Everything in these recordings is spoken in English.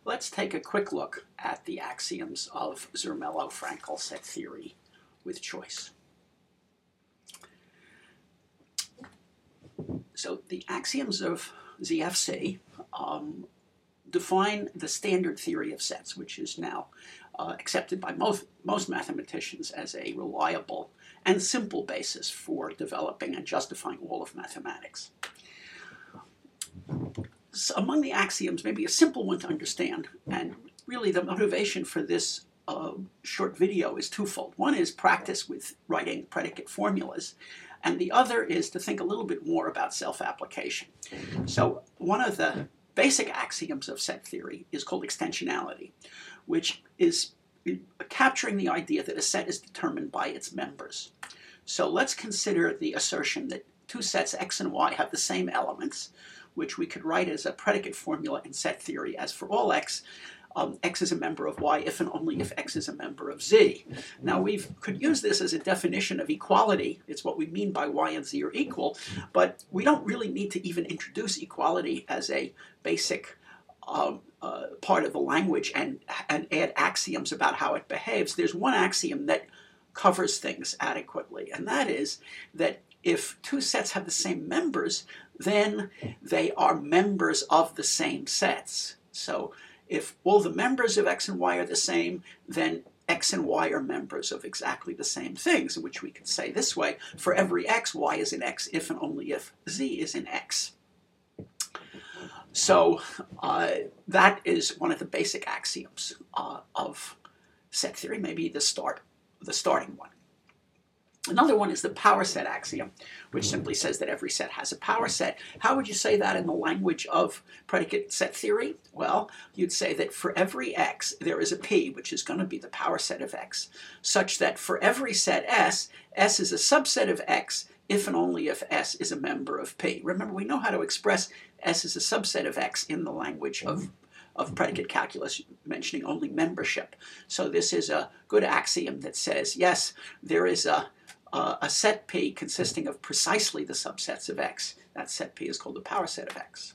let's take a quick look at the axioms of Zermelo-Fraenkel set theory with choice. So the axioms of ZFC define the standard theory of sets, which is now accepted by most mathematicians as a reliable and simple basis for developing and justifying all of mathematics. So among the axioms, maybe a simple one to understand, and really the motivation for this short video is twofold. One is practice with writing predicate formulas, and the other is to think a little bit more about self-application. So one of the basic axioms of set theory is called extensionality, which is capturing the idea that a set is determined by its members. So let's consider the assertion that two sets X and Y have the same elements, which we could write as a predicate formula in set theory as for all X, X is a member of Y if and only if X is a member of Z. Now we could use this as a definition of equality. It's what we mean by Y and Z are equal, but we don't really need to even introduce equality as a basic part of the language and add axioms about how it behaves. There's one axiom that covers things adequately, and that is that if two sets have the same members, then they are members of the same sets. So if all the members of X and Y are the same, then X and Y are members of exactly the same things, which we could say this way: for every X, Y is in X if and only if Z is in X. So that is one of the basic axioms of set theory, maybe the starting one. Another one is the power set axiom, which simply says that every set has a power set. How would you say that in the language of predicate set theory? Well, you'd say that for every X, there is a P, which is going to be the power set of X, such that for every set S, S is a subset of X if and only if S is a member of P. Remember, we know how to express S as a subset of X in the language of predicate calculus, mentioning only membership. So this is a good axiom that says, yes, there is a set P consisting of precisely the subsets of X. That set P is called the power set of X.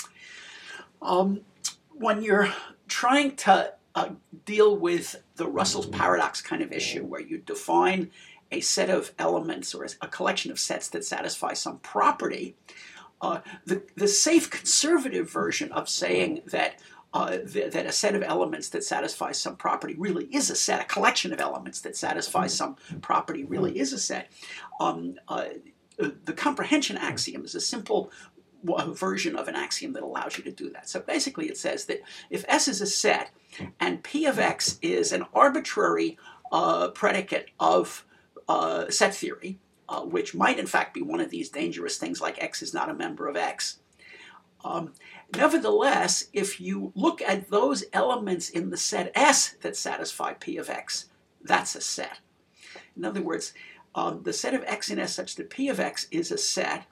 When you're trying to deal with the Russell's paradox kind of issue, where you define a set of elements or a collection of sets that satisfy some property, the safe conservative version of saying that that a set of elements that satisfies some property really is a set, a collection of elements that satisfies some property really is a set. The comprehension axiom is a simple version of an axiom that allows you to do that. So basically it says that if S is a set and P of X is an arbitrary predicate of set theory, which might in fact be one of these dangerous things like X is not a member of X, nevertheless, if you look at those elements in the set S that satisfy P of X, that's a set. In other words, the set of X in S such that P of X is a set,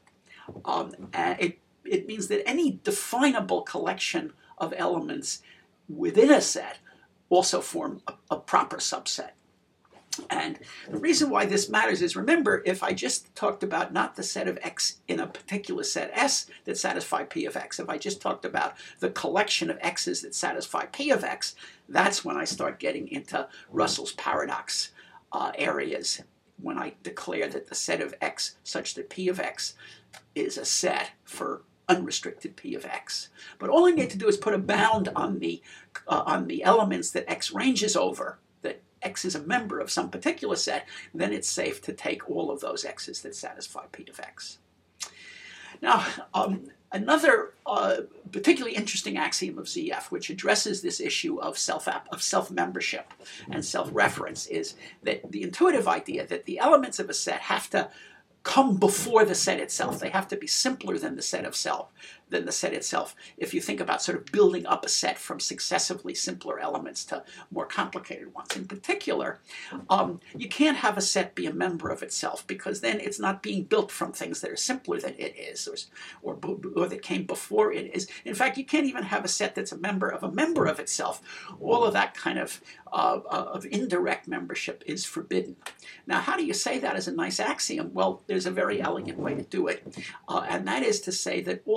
it means that any definable collection of elements within a set also form a proper subset. And the reason why this matters is, remember, if I just talked about not the set of X in a particular set S that satisfy P of X, if I just talked about the collection of X's that satisfy P of X, that's when I start getting into Russell's paradox areas, when I declare that the set of X such that P of X is a set for unrestricted P of X. But all I need to do is put a bound on the elements that X ranges over, X is a member of some particular set, then it's safe to take all of those X's that satisfy P of X. Now, another particularly interesting axiom of ZF, which addresses this issue of self-membership and self-reference, is that the intuitive idea that the elements of a set have to come before the set itself. They have to be simpler than the set itself. If you think about sort of building up a set from successively simpler elements to more complicated ones. In particular, you can't have a set be a member of itself, because then it's not being built from things that are simpler than it is, or that came before it is. In fact, you can't even have a set that's a member of itself. All of that kind of indirect membership is forbidden. Now, how do you say that as a nice axiom? Well, there's a very elegant way to do it, and that is to say that all sets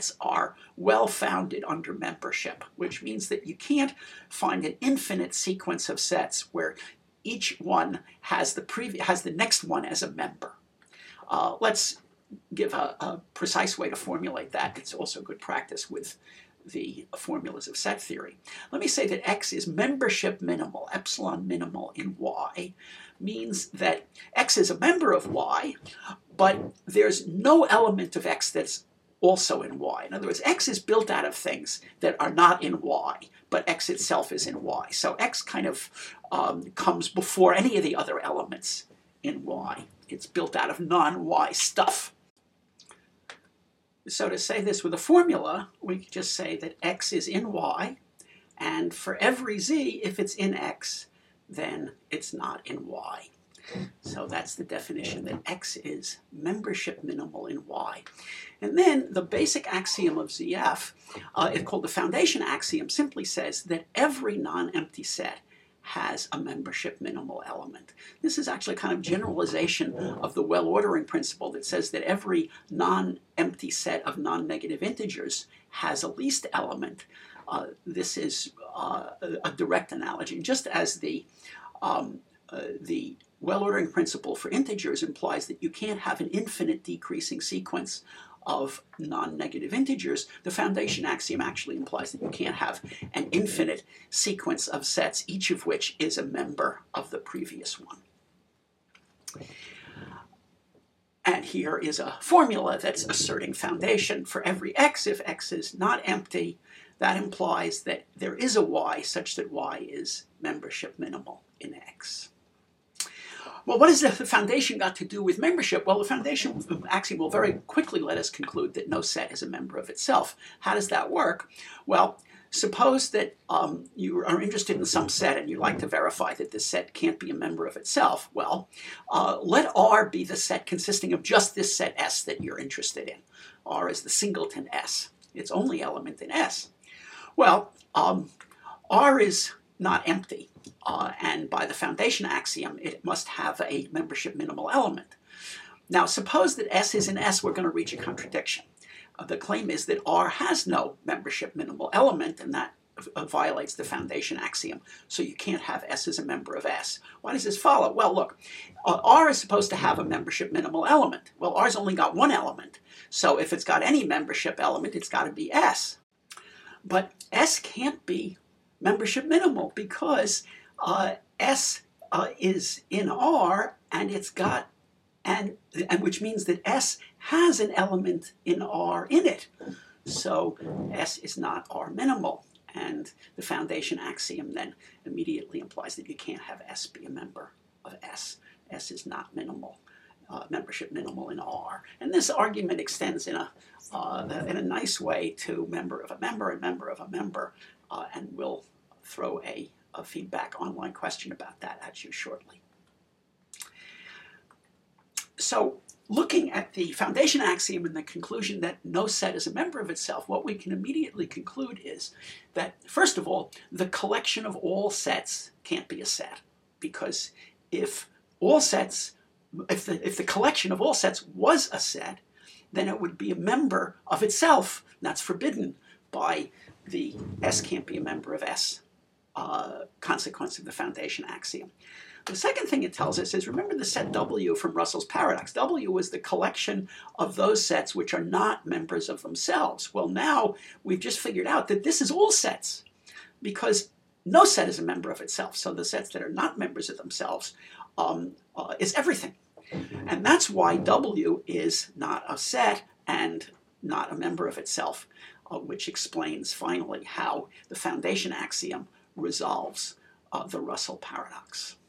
sets are well-founded under membership, which means that you can't find an infinite sequence of sets where each one has the next one as a member. Let's give a precise way to formulate that. It's also good practice with the formulas of set theory. Let me say that X is membership minimal, epsilon minimal in Y, means that X is a member of Y, but there's no element of X that's also in Y. In other words, X is built out of things that are not in Y, but X itself is in Y. So X kind of comes before any of the other elements in Y. It's built out of non-Y stuff. So to say this with a formula, we could just say that X is in Y, and for every Z, if it's in X, then it's not in Y. So that's the definition, that X is membership minimal in Y. And then the basic axiom of ZF, it's called the foundation axiom, simply says that every non-empty set has a membership minimal element. This is actually a kind of generalization of the well-ordering principle that says that every non-empty set of non-negative integers has a least element. This is a direct analogy, just as the well-ordering principle for integers implies that you can't have an infinite decreasing sequence of non-negative integers. The foundation axiom actually implies that you can't have an infinite sequence of sets, each of which is a member of the previous one. And here is a formula that's asserting foundation for every X. If X is not empty, that implies that there is a Y such that Y is membership minimal in X. Well, what has the foundation got to do with membership? Well, the foundation axiom will very quickly let us conclude that no set is a member of itself. How does that work? Well, suppose that you are interested in some set and you'd like to verify that this set can't be a member of itself. Well, let R be the set consisting of just this set S that you're interested in. R is the singleton S. Its only element in S. Well, R is not empty. And by the foundation axiom, it must have a membership minimal element. Now, suppose that S is in S, we're going to reach a contradiction. The claim is that R has no membership minimal element, and that violates the foundation axiom. So you can't have S as a member of S. Why does this follow? Well, look, R is supposed to have a membership minimal element. Well, R's only got one element. So if it's got any membership element, it's got to be S. But S can't be membership minimal because S is in R, and it's got, and which means that S has an element in R in it. So S is not R minimal, and the foundation axiom then immediately implies that you can't have S be a member of S. S is not minimal, membership minimal in R. And this argument extends in a nice way to member of a member and member of a member, and we'll throw a feedback online question about that at you shortly. So, looking at the foundation axiom and the conclusion that no set is a member of itself, what we can immediately conclude is that, first of all, the collection of all sets can't be a set, because if the collection of all sets was a set, then it would be a member of itself. That's forbidden by the S can't be a member of S consequence of the foundation axiom. The second thing it tells us is, remember the set W from Russell's paradox. W is the collection of those sets which are not members of themselves. Well, now we've just figured out that this is all sets, because no set is a member of itself. So the sets that are not members of themselves is everything. And that's why W is not a set and not a member of itself, which explains finally how the foundation axiom resolves the Russell paradox.